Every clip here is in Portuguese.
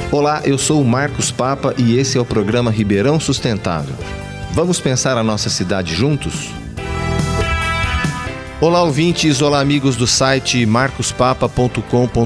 Olá, eu sou o Marcos Papa e esse é o programa Ribeirão Sustentável. Vamos pensar a nossa cidade juntos? Olá, ouvintes, olá, amigos do site marcospapa.com.br.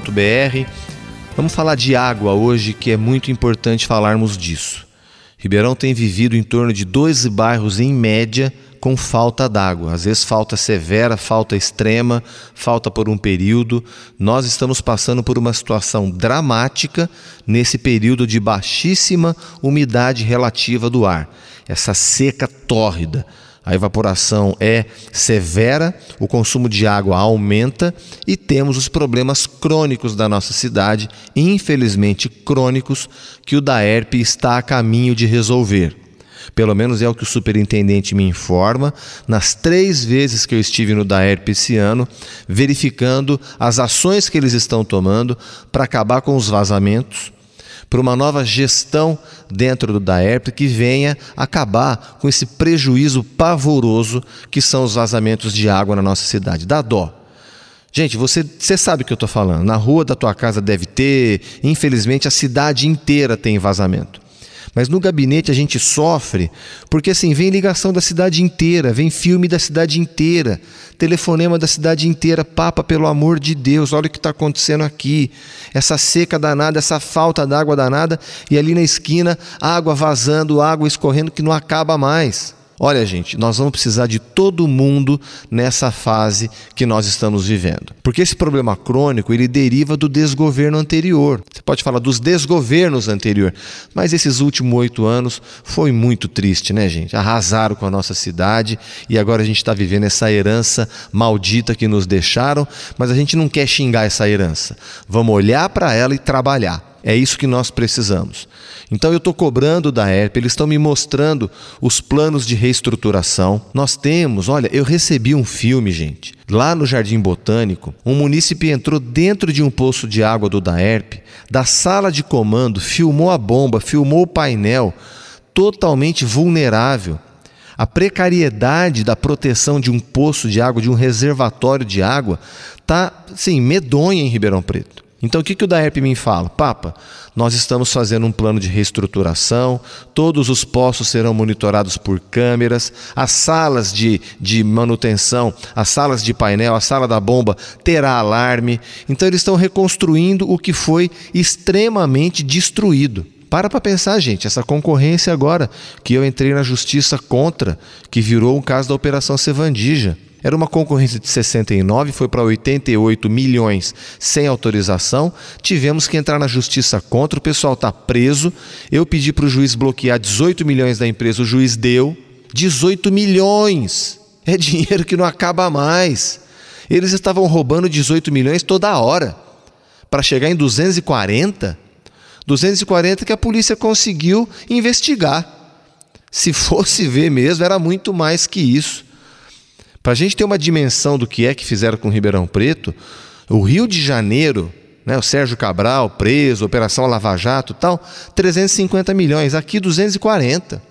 Vamos falar de água hoje, que é muito importante falarmos disso. Ribeirão tem vivido em torno de 12 bairros, em média, com falta d'água. Às vezes falta severa, falta extrema, falta por um período. Nós estamos passando por uma situação dramática nesse período de baixíssima umidade relativa do ar. Essa seca tórrida. A evaporação é severa, o consumo de água aumenta e temos os problemas crônicos da nossa cidade, infelizmente crônicos, que o DAERP está a caminho de resolver. Pelo menos é o que o superintendente me informa, nas 3 vezes que eu estive no DAERP esse ano, verificando as ações que eles estão tomando para acabar com os vazamentos, para uma nova gestão dentro do DAERP que venha acabar com esse prejuízo pavoroso que são os vazamentos de água na nossa cidade. Dá dó. Gente, você sabe o que eu estou falando. Na rua da tua casa deve ter, infelizmente a cidade inteira tem vazamento. Mas no gabinete a gente sofre porque assim, vem ligação da cidade inteira, vem filme da cidade inteira, telefonema da cidade inteira. Papa, pelo amor de Deus, olha o que está acontecendo aqui. Essa seca danada, essa falta d'água danada e ali na esquina água vazando, água escorrendo que não acaba mais. Olha, gente, nós vamos precisar de todo mundo nessa fase que nós estamos vivendo. Porque esse problema crônico, ele deriva do desgoverno anterior. Você pode falar dos desgovernos anteriores, mas esses últimos 8 anos foi muito triste, né, gente? Arrasaram com a nossa cidade e agora a gente está vivendo essa herança maldita que nos deixaram, mas a gente não quer xingar essa herança. Vamos olhar para ela e trabalhar. É isso que nós precisamos. Então eu estou cobrando da DAERP, eles estão me mostrando os planos de reestruturação. Nós temos, olha, eu recebi um filme, gente, lá no Jardim Botânico, um munícipe entrou dentro de um poço de água do DAERP, da sala de comando, filmou a bomba, filmou o painel, totalmente vulnerável. A precariedade da proteção de um poço de água, de um reservatório de água, está, sim, medonha em Ribeirão Preto. Então o que o DAERP me fala? Papa, nós estamos fazendo um plano de reestruturação, todos os poços serão monitorados por câmeras, as salas de manutenção, as salas de painel, a sala da bomba terá alarme. Então eles estão reconstruindo o que foi extremamente destruído. Para pensar, gente, essa concorrência agora que eu entrei na justiça contra, que virou um caso da Operação Sevandija. Era uma concorrência de 69, foi para 88 milhões sem autorização. Tivemos que entrar na justiça contra, o pessoal está preso. Eu pedi para o juiz bloquear 18 milhões da empresa, o juiz deu 18 milhões. É dinheiro que não acaba mais. Eles estavam roubando 18 milhões toda hora. Para chegar em 240 que a polícia conseguiu investigar. Se fosse ver mesmo, era muito mais que isso. Para a gente ter uma dimensão do que é que fizeram com Ribeirão Preto, o Rio de Janeiro, né, o Sérgio Cabral preso, Operação Lava Jato e tal, 350 milhões, aqui 240.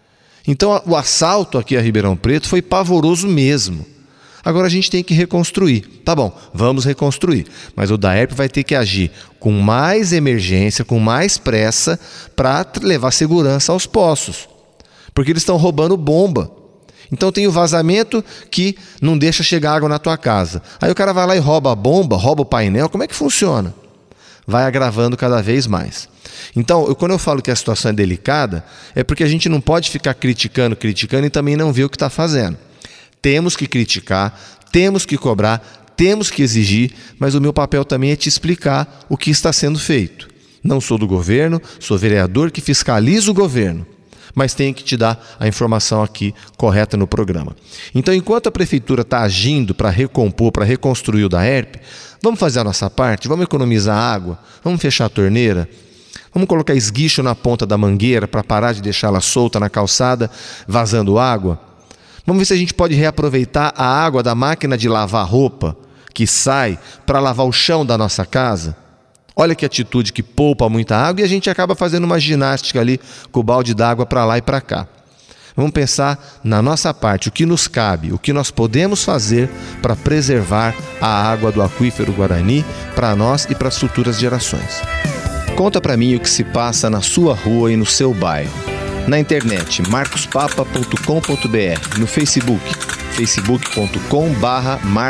Então o assalto aqui a Ribeirão Preto foi pavoroso mesmo. Agora a gente tem que reconstruir. Tá bom, vamos reconstruir. Mas o DAERP vai ter que agir com mais emergência, com mais pressa, para levar segurança aos poços. Porque eles estão roubando bomba. Então tem o vazamento que não deixa chegar água na tua casa. Aí o cara vai lá e rouba a bomba, rouba o painel. Como é que funciona? Vai agravando cada vez mais. Então, quando eu falo que a situação é delicada, é porque a gente não pode ficar criticando e também não ver o que está fazendo. Temos que criticar, temos que cobrar, temos que exigir, mas o meu papel também é te explicar o que está sendo feito. Não sou do governo, sou vereador que fiscaliza o governo, mas tenho que te dar a informação aqui correta no programa. Então, enquanto a prefeitura está agindo para recompor, para reconstruir o DAERP, vamos fazer a nossa parte, vamos economizar água, vamos fechar a torneira, vamos colocar esguicho na ponta da mangueira para parar de deixá-la solta na calçada, vazando água. Vamos ver se a gente pode reaproveitar a água da máquina de lavar roupa que sai para lavar o chão da nossa casa. Olha que atitude que poupa muita água e a gente acaba fazendo uma ginástica ali com o balde d'água para lá e para cá. Vamos pensar na nossa parte, o que nos cabe, o que nós podemos fazer para preservar a água do aquífero Guarani para nós e para as futuras gerações. Conta pra mim o que se passa na sua rua e no seu bairro. Na internet, marcospapa.com.br, no Facebook,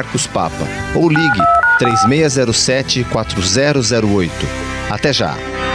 facebook.com/marcospapa ou ligue 3607-4008. Até já!